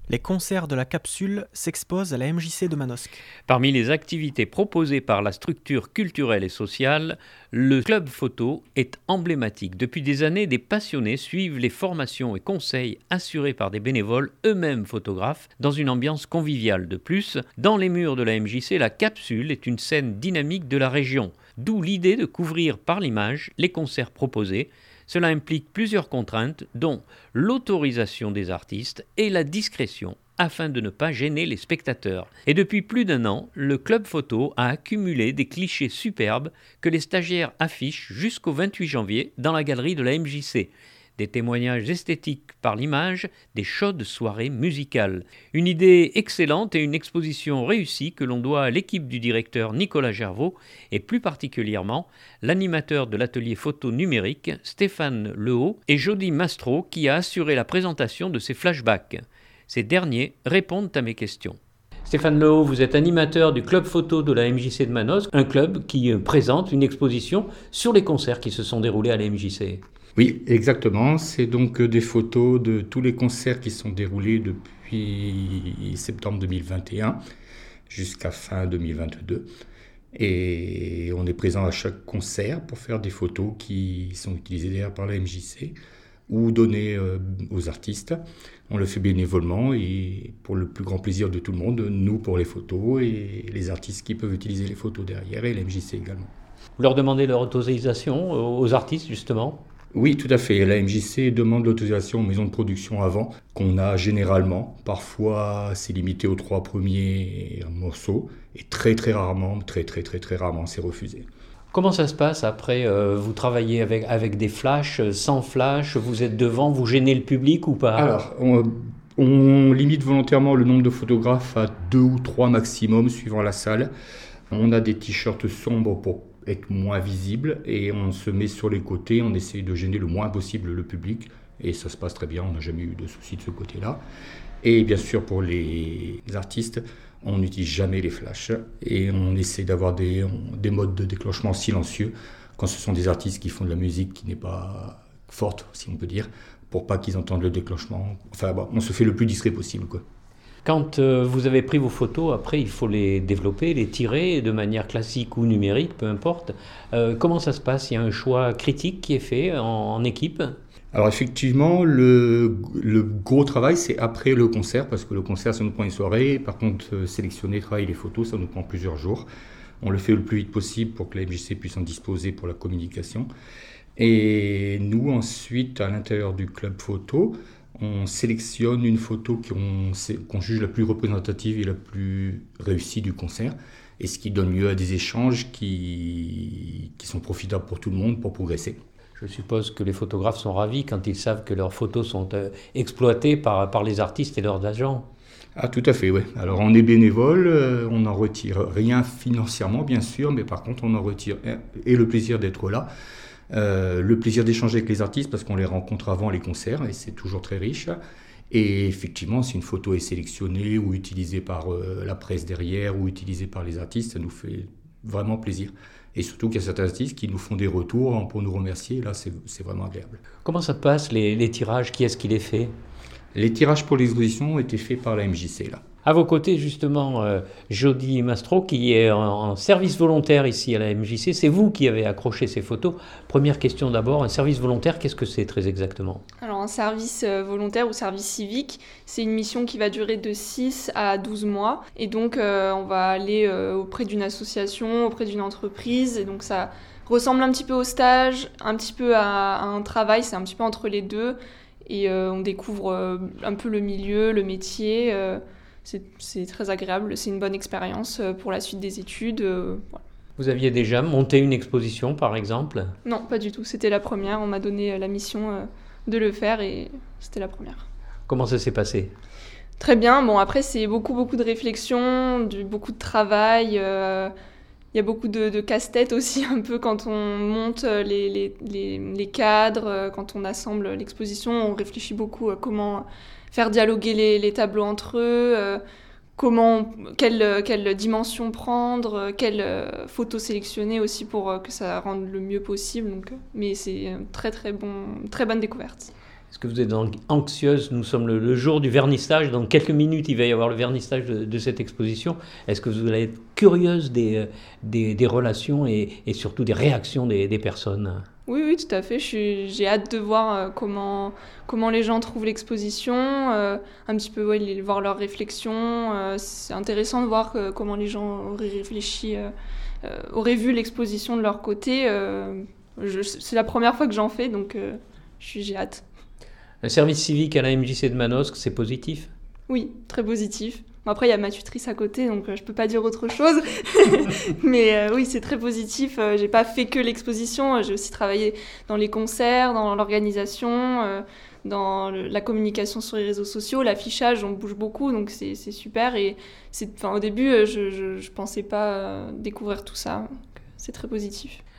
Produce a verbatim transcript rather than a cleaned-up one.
Les concerts de la capsule s'exposent à la M J C de Manosque. Parmi les activités proposées par la structure culturelle et sociale, le club photo est emblématique. Depuis des années, des passionnés suivent les formations et conseils assurés par des bénévoles, eux-mêmes photographes, dans une ambiance conviviale. De plus, dans les murs de la M J C, la capsule est une scène dynamique de la région, d'où l'idée de couvrir par l'image les concerts proposés. Cela implique plusieurs contraintes, dont l'autorisation des artistes et la discrétion, afin de ne pas gêner les spectateurs. Et depuis plus d'un an, le club photo a accumulé des clichés superbes que les stagiaires affichent jusqu'au vingt-huit janvier dans la galerie de la M J C. Des témoignages esthétiques par l'image, des chaudes soirées musicales. Une idée excellente et une exposition réussie que l'on doit à l'équipe du directeur Nicolas Gervaux et plus particulièrement l'animateur de l'atelier photo numérique Stéphane Lehaut et Jody Mastro qui a assuré la présentation de ces flashbacks. Ces derniers répondent à mes questions. Stéphane Lehaut, vous êtes animateur du club photo de la M J C de Manosque, un club qui présente une exposition sur les concerts qui se sont déroulés à la M J C. Oui, exactement. C'est donc des photos de tous les concerts qui sont déroulés depuis septembre deux mille vingt et un jusqu'à fin deux mille vingt-deux. Et on est présent à chaque concert pour faire des photos qui sont utilisées d'ailleurs par la M J C ou données aux artistes. On le fait bénévolement et pour le plus grand plaisir de tout le monde, nous pour les photos et les artistes qui peuvent utiliser les photos derrière et la M J C également. Vous leur demandez leur autorisation aux artistes justement ? Oui, tout à fait. La M J C demande l'autorisation aux maisons de production avant, qu'on a généralement. Parfois, c'est limité aux trois premiers morceaux. Et très très rarement, très très très très rarement, c'est refusé. Comment ça se passe après euh, Vous travaillez avec, avec des flashs, sans flash, vous êtes devant, vous gênez le public ou pas ? Alors, on, on limite volontairement le nombre de photographes à deux ou trois maximum, suivant la salle. On a des t-shirts sombres pour être moins visible et on se met sur les côtés, on essaie de gêner le moins possible le public et ça se passe très bien, on n'a jamais eu de soucis de ce côté-là. Et bien sûr pour les artistes, on n'utilise jamais les flashs et on essaie d'avoir des, des modes de déclenchement silencieux quand ce sont des artistes qui font de la musique qui n'est pas forte, si on peut dire, pour pas qu'ils entendent le déclenchement. Enfin bon, on se fait le plus discret possible, quoi. Quand euh, vous avez pris vos photos, après il faut les développer, les tirer de manière classique ou numérique, peu importe. Euh, comment ça se passe ? Il y a un choix critique qui est fait en, en équipe ? Alors effectivement, le, le gros travail c'est après le concert, parce que le concert ça nous prend une soirée. Par contre, euh, sélectionner, travailler les photos, ça nous prend plusieurs jours. On le fait le plus vite possible pour que la M J C puisse en disposer pour la communication. Et nous ensuite, à l'intérieur du club photo, on sélectionne une photo qu'on, qu'on juge la plus représentative et la plus réussie du concert, et ce qui donne lieu à des échanges qui, qui sont profitables pour tout le monde pour progresser. Je suppose que les photographes sont ravis quand ils savent que leurs photos sont euh, exploitées par, par les artistes et leurs agents. Ah, tout à fait, oui. Alors on est bénévole, euh, on n'en retire rien financièrement bien sûr, mais par contre on en retire et le plaisir d'être là. Euh, le plaisir d'échanger avec les artistes parce qu'on les rencontre avant les concerts et c'est toujours très riche. Et effectivement, si une photo est sélectionnée ou utilisée par euh, la presse derrière ou utilisée par les artistes, ça nous fait vraiment plaisir. Et surtout qu'il y a certains artistes qui nous font des retours pour nous remercier. Là, c'est, c'est vraiment agréable. Comment ça se passe, les, les tirages ? Qui est-ce qui les fait ? Les tirages pour l'exposition ont été faits par la M J C, là. À vos côtés, justement, euh, Jody Mastro, qui est en, en service volontaire ici à la M J C. C'est vous qui avez accroché ces photos. Première question d'abord, un service volontaire, qu'est-ce que c'est très exactement ? Alors un service volontaire ou service civique, c'est une mission qui va durer de six à douze mois. Et donc euh, on va aller euh, auprès d'une association, auprès d'une entreprise. Et donc ça ressemble un petit peu au stage, un petit peu à, à un travail, c'est un petit peu entre les deux. Et euh, on découvre euh, un peu le milieu, le métier. Euh, C'est, c'est très agréable, c'est une bonne expérience pour la suite des études. Euh, voilà. Vous aviez déjà monté une exposition, par exemple ? Non, pas du tout. C'était la première. On m'a donné la mission euh, de le faire et c'était la première. Comment ça s'est passé ? Très bien. Bon, après, c'est beaucoup, beaucoup de réflexion, du, beaucoup de travail. Euh, il y a beaucoup de, de casse-tête aussi, un peu, quand on monte les, les, les, les cadres, quand on assemble l'exposition. On réfléchit beaucoup à comment faire dialoguer les, les tableaux entre eux, euh, comment, quelle, quelle dimension prendre, quelle euh, photo sélectionner aussi pour euh, que ça rende le mieux possible. Donc, euh, mais c'est une très, très, bon, très bonne découverte. Est-ce que vous êtes anxieuse? Nous sommes le, le jour du vernissage. Dans quelques minutes, il va y avoir le vernissage de, de cette exposition. Est-ce que vous allez être curieuse des, des, des relations et, et surtout des réactions des, des personnes? Oui, oui, tout à fait. Je suis, j'ai hâte de voir euh, comment, comment les gens trouvent l'exposition, euh, un petit peu ouais, les, voir leurs réflexions. Euh, c'est intéressant de voir que, comment les gens auraient réfléchi, euh, euh, auraient vu l'exposition de leur côté. Euh, je, c'est la première fois que j'en fais, donc euh, je suis, j'ai hâte. Un service civique à la M J C de Manosque, c'est positif? Oui, très positif. Bon, après, il y a ma tutrice à côté, donc euh, je peux pas dire autre chose. Mais euh, oui, c'est très positif. Euh, j'ai pas fait que l'exposition, j'ai aussi travaillé dans les concerts, dans l'organisation, euh, dans le, la communication sur les réseaux sociaux, l'affichage, on bouge beaucoup, donc c'est, c'est super. Et c'est, au début, je, je, je pensais pas euh, découvrir tout ça. Donc, c'est très positif.